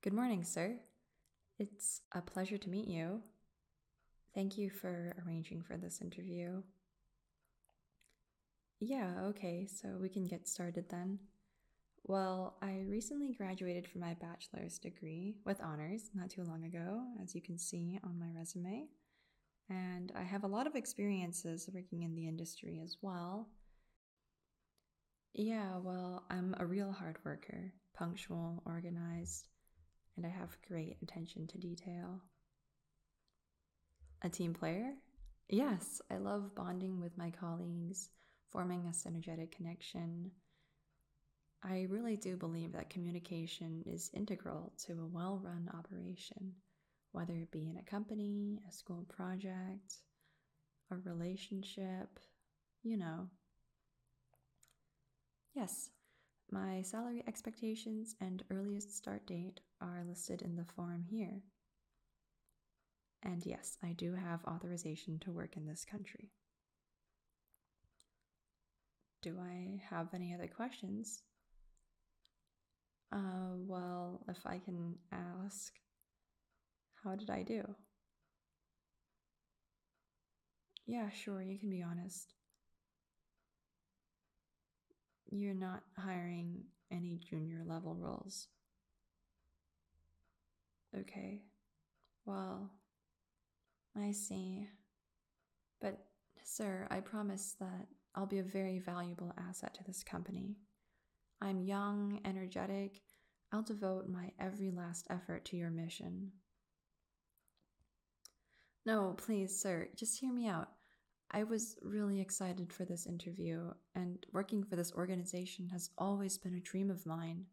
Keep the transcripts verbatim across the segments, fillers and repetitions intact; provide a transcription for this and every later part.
Good morning, sir. It's a pleasure to meet you. Thank you for arranging for this interview. Yeah, okay, so we can get started then. Well, I recently graduated from my bachelor's degree with honors not too long ago, as you can see on my resume. And I have a lot of experiences working in the industry as well. Yeah, well, I'm a real hard worker, punctual, organized, and I have great attention to detail. A team player? Yes, I love bonding with my colleagues, forming a synergetic connection. I really do believe that communication is integral to a well run operation, whether it be in a company, a school project, a relationship, you know. Yes, my salary expectations and earliest start date are listed in the form here. And yes, I do have authorization to work in this country. Do I have any other questions? Uh, well, if I can ask, how did I do? Yeah, sure, you can be honest. You're not hiring any junior level roles. Okay, well, I see. But, sir, I promise that I'll be a very valuable asset to this company. I'm young, energetic. I'll devote my every last effort to your mission. No, please, sir, just hear me out. I was really excited for this interview, and working for this organization has always been a dream of mine.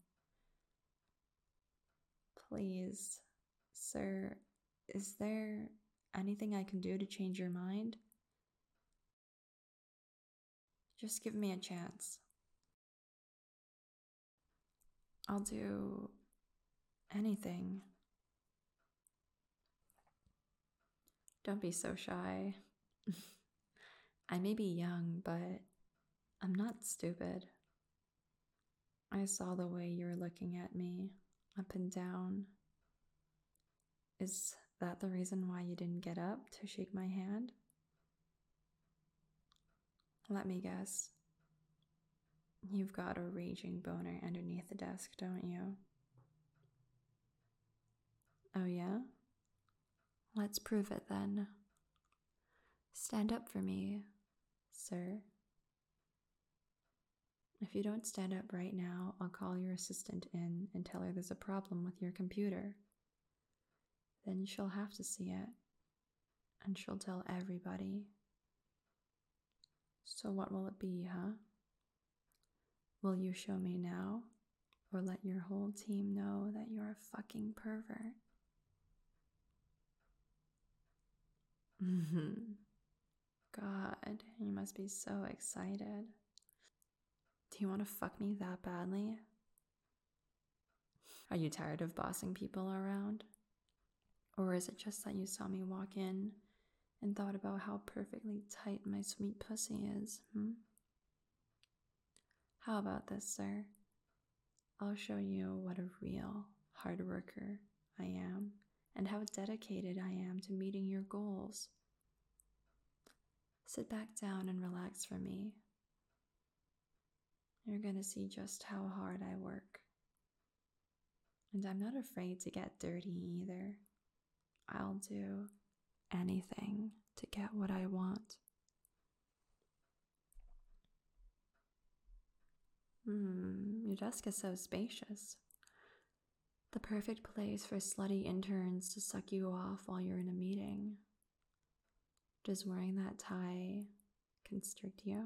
Please, sir, is there anything I can do to change your mind? Just give me a chance. I'll do anything. Don't be so shy. I may be young, but I'm not stupid. I saw the way you were looking at me, up and down. Is that the reason why you didn't get up to shake my hand? Let me guess. You've got a raging boner underneath the desk, don't you? Oh, yeah? Let's prove it then. Stand up for me, sir. If you don't stand up right now, I'll call your assistant in and tell her there's a problem with your computer. Then she'll have to see it, and she'll tell everybody. So what will it be, huh? Will you show me now, or let your whole team know that you're a fucking pervert? God, you must be so excited. Do you want to fuck me that badly? Are you tired of bossing people around? Or is it just that you saw me walk in and thought about how perfectly tight my sweet pussy is, hmm? How about this, sir? I'll show you what a real hard worker I am and how dedicated I am to meeting your goals. Sit back down and relax for me. You're gonna see just how hard I work. And I'm not afraid to get dirty either. I'll do anything to get what I want. Hmm, your desk is so spacious. The perfect place for slutty interns to suck you off while you're in a meeting. Does wearing that tie constrict you?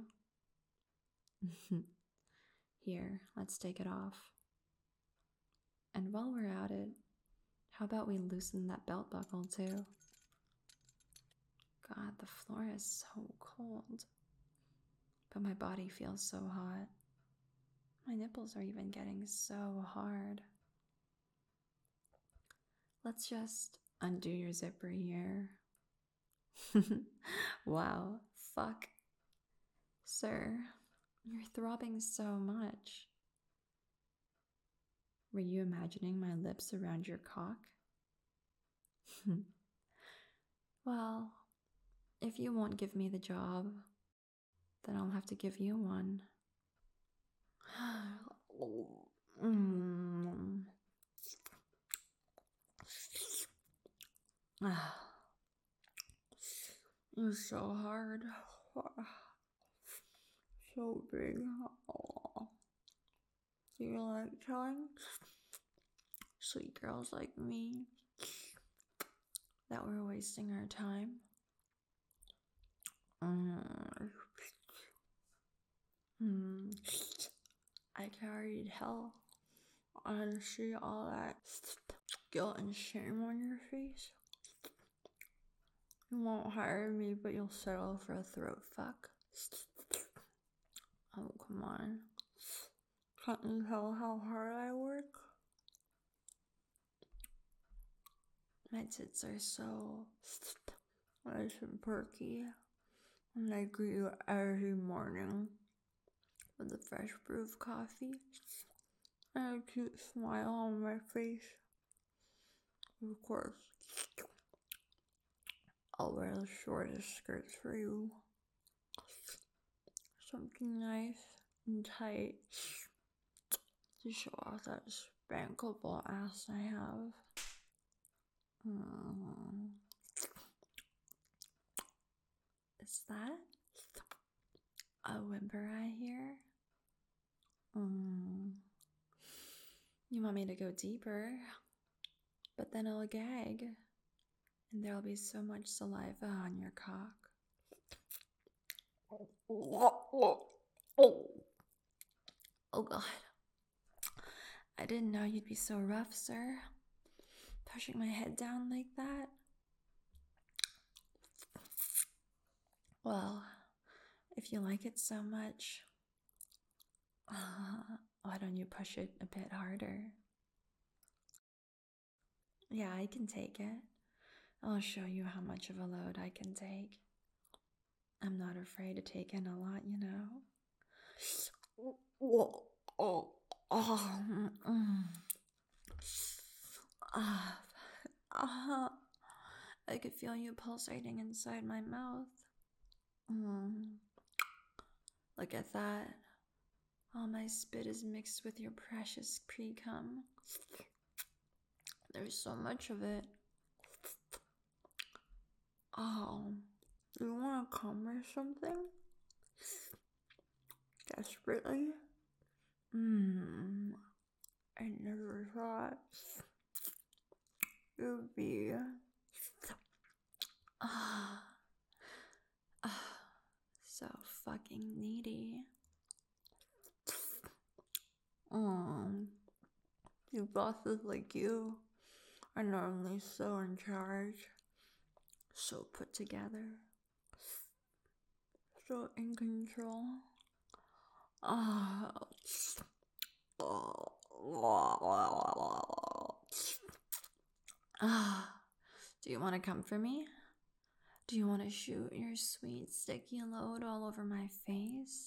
Here, let's take it off. And while we're at it, how about we loosen that belt buckle too? God, the floor is so cold. But my body feels so hot. My nipples are even getting so hard. Let's just undo your zipper here. Wow, fuck. Sir, you're throbbing so much. Were you imagining my lips around your cock? Well, if you won't give me the job, then I'll have to give you one. mm. You're so hard. So big. Aww. Do you like telling sweet girls like me that we're wasting our time? Mm. Mm. I carried hell. I see all that guilt and shame on your face. You won't hire me, but you'll settle for a throat fuck. Oh, come on. Can't you tell how hard I work? My tits are so nice and perky, and I greet you every morning with a fresh brew of coffee and a cute smile on my face. Of course, I'll wear the shortest skirts for you. Something nice and tight to show off that spankable ass I have. Mm. Is that a whimper I hear? Mm. You want me to go deeper, but then I'll gag, and there'll be so much saliva on your cock. Oh God. I didn't know you'd be so rough, sir. Pushing my head down like that. Well, if you like it so much, uh, why don't you push it a bit harder? Yeah, I can take it. I'll show you how much of a load I can take. I'm not afraid to take in a lot, you know. Oh, oh, oh, mm. Ah, ah, I could feel you pulsating inside my mouth. Mm. Look at that. All my spit is mixed with your precious pre-cum. There's so much of it. Oh, do you want to come or something? Desperately? Mmm, I never thought it would be ah, ah, so fucking needy. Mm, you bosses like you are normally so in charge, so put together, so in control. Ah, ah. Do you want to come for me? Do you want to shoot your sweet sticky load all over my face?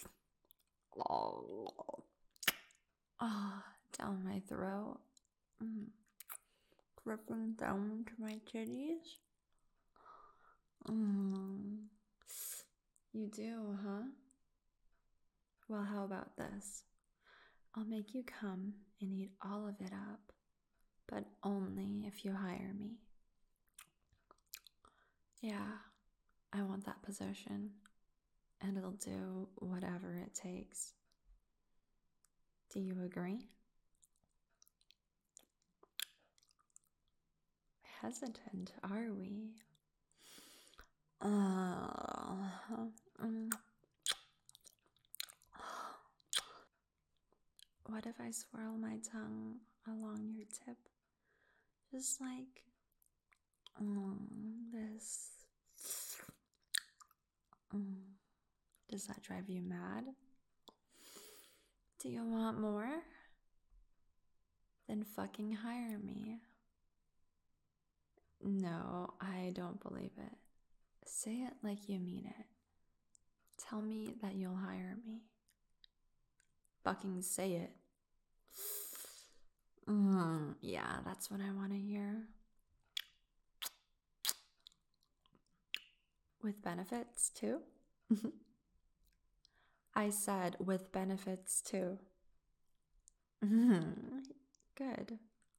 Ah, down my throat. Mm. Dripping down to my titties. Mm. You do, huh? Well, how about this? I'll make you come and eat all of it up, but only if you hire me. Yeah, I want that position, and it'll do whatever it takes. Do you agree? Hesitant, are we? Uh, mm. What if I swirl my tongue along your tip? Just like mm, this. Mm. Does that drive you mad? Do you want more? Then fucking hire me. No, I don't believe it. Say it like you mean it. Tell me that you'll hire me. Fucking say it. Mm, yeah, that's what I want to hear. With benefits too? I said with benefits too. Good.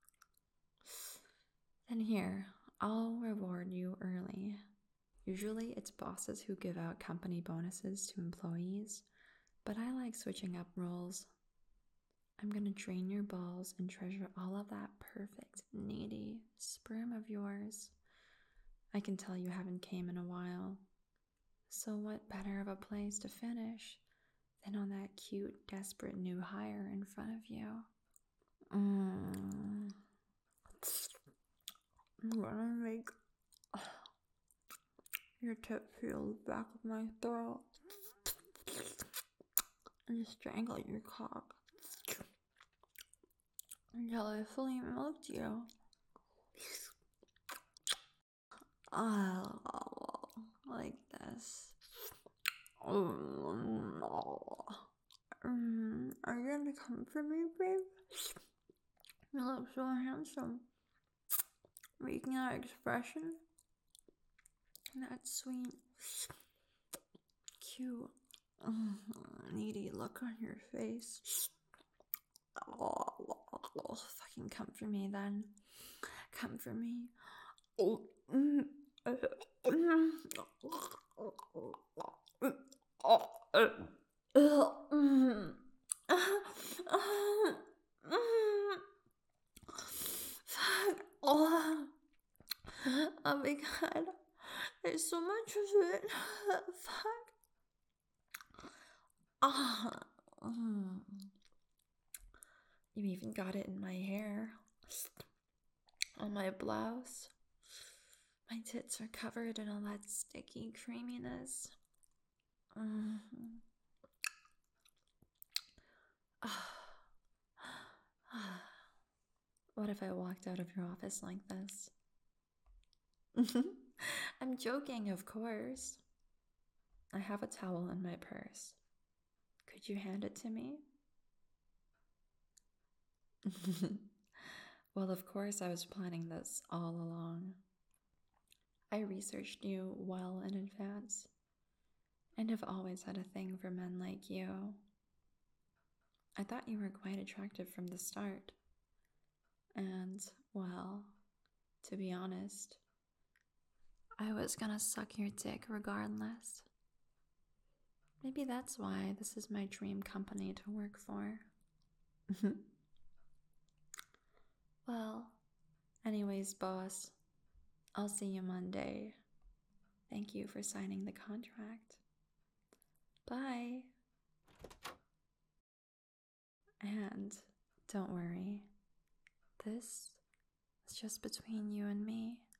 Then here, I'll reward you early. Usually it's bosses who give out company bonuses to employees, but I like switching up roles. I'm gonna drain your balls and treasure all of that perfect, needy sperm of yours. I can tell you haven't came in a while. So what better of a place to finish than on that cute, desperate new hire in front of you? Mm. I'm gonna make your tip feel the back of my throat and strangle your cock until I fully milked you. Oh, like this. Mm, are you gonna come for me, babe? You look so handsome. Making that expression, that sweet, cute, needy look on your face. Oh, fucking come for me then. Come for me. Oh. Fuck. Oh. Oh my god. There's so much of it. Fuck. Ah. Oh. You even got it in my hair. On my blouse. My tits are covered in all that sticky creaminess. Mm-hmm. What if I walked out of your office like this? I'm joking, of course. I have a towel in my purse. Could you hand it to me? Well, of course, I was planning this all along. I researched you well in advance, and have always had a thing for men like you. I thought you were quite attractive from the start. And, well, to be honest, I was gonna suck your dick regardless. Maybe that's why this is my dream company to work for. Well, anyways, boss, I'll see you Monday. Thank you for signing the contract. Bye. And don't worry, this is just between you and me.